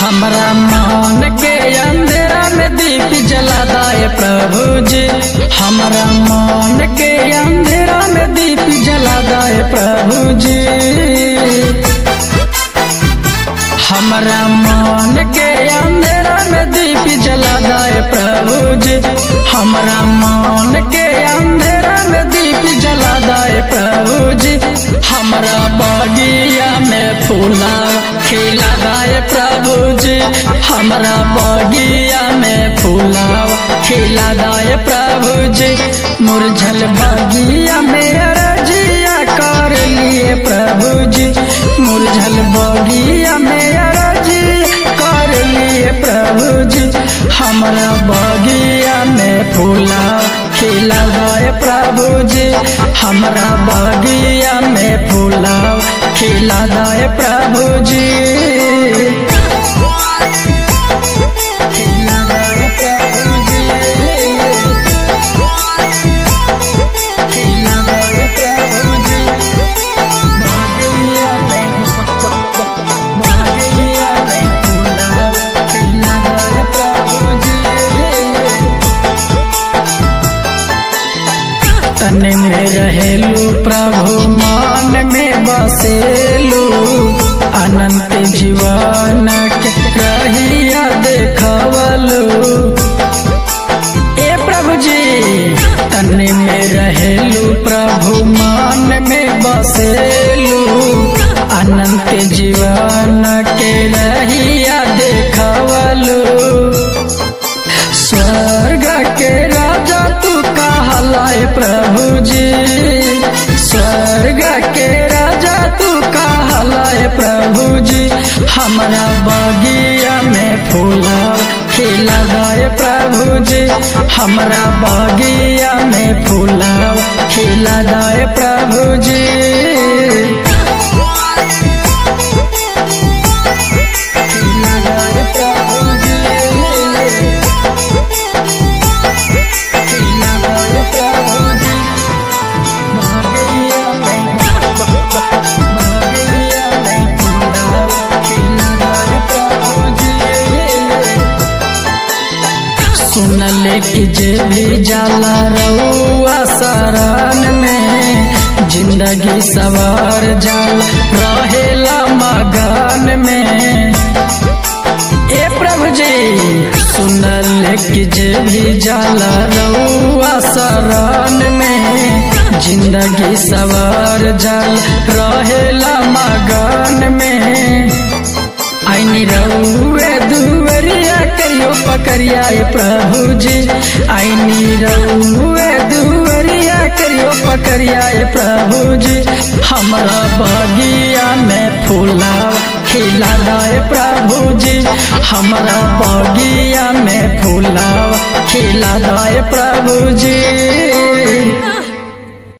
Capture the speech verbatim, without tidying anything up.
हमरा मन के अंधेरा में दीप जला दाए प्रभु जी। हमरा मन के अंधेरा में दीप जला दाए प्रभु जी। हमरा मन के अंधेरा में दीप जला दाए प्रभु जी। हमरा मन के अंधेरा में दीप जला दाए प्रभु जी। हमरा बगिया में फूला खिला दाए प्रभु जी। हमरा बगिया में फूला खिला दाए प्रभु जी। मुरझल बगिया में अरजिया कर लिए प्रभु जी। मुरझल बगिया में अरजिया कर लिए प्रभु जी। हमरा बगिया में फूला खिला दाए प्रभु जी। हमरा बगिया में फूला खिला दाए प्रभु जी। खिला दाए प्रभु जी। खिला दाए प्रभु जी। बगिया में बगिया में फूला खिला दाए प्रभु जी। तन में रहेलू प्रभु मान में बसेलू। अनंत जीवन के रहिया देखवलू। ए प्रभु जी तन में रहेलू प्रभु मान में बसेलू। अनंत जीवन के रहिया देखवलू। स्वर्ग के राजा तू कहलाए प्रभु जी। स्वर्ग के राजा तू कहलाए प्रभु जी। हमरा बगिया में फूला खिला दाए प्रभु जी। हमरा बगिया में फूला खिला दाए प्रभु जी। खिला दाए प्रभु जी। खिला दाए प्रभु जी। बगिया में बगिया में फूला खिला दाए प्रभु जी। सुनले कि जे भी जाला रउआ शरण में। जिंदगी सवार जाला रहेला मगन में। ए प्रभु जी सुनले कि जे भी जाला रउआ शरण में। जिंदगी सवार जाला रहेला मगन में। आईनी रउए दुवरिया करियो पकड़िया प्रभु जी। आईनी रउए दुवरिया करियो पकड़िया प्रभु जी। हमरा बगिया में फूला खिला दाए प्रभु जी। हमरा बगिया में फूला खिला दाए प्रभु जी।